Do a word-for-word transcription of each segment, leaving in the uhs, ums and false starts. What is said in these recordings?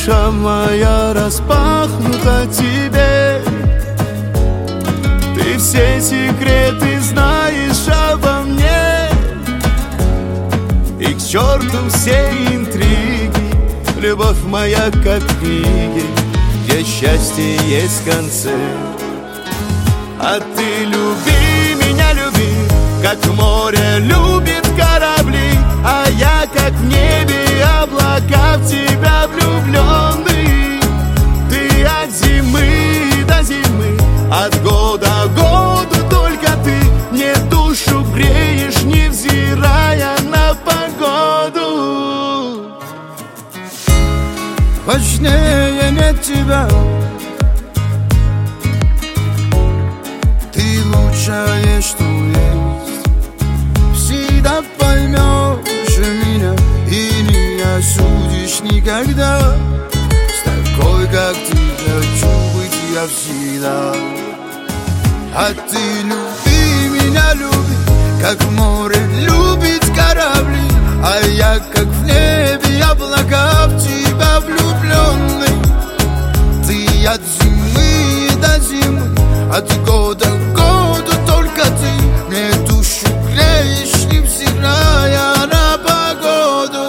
душа моя распахнута тебе. Ты все секреты знаешь обо мне, и к черту все интриги. Любовь моя как книги, где счастье есть в конце. А ты люби меня, люби, как море любит корабли, а я как в небе облака в тебя влюбленный. Ты от зимы до зимы, от года к году только ты мне душу греешь, невзирая на погоду. Важнее нет тебя, ты лучшее, что есть. Всегда поймешь меня и не осудишь никогда. С такой, как ты, хочу быть я всегда. А ты люби меня, люби, как море любит корабли, а я как в небе облака в тебя влюбленный. Ты от зимы до зимы, от года к году только ты мне душу греешь, невзирая на погоду.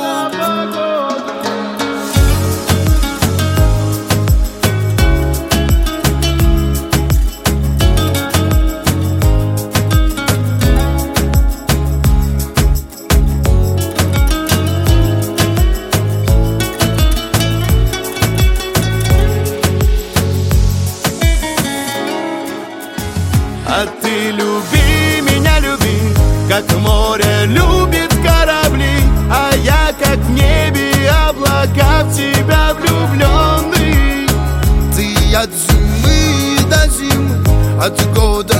А ты люби меня, люби, как море любит корабли, а я как в небе облака в тебя влюбленный. Ты от зимы до зимы, от года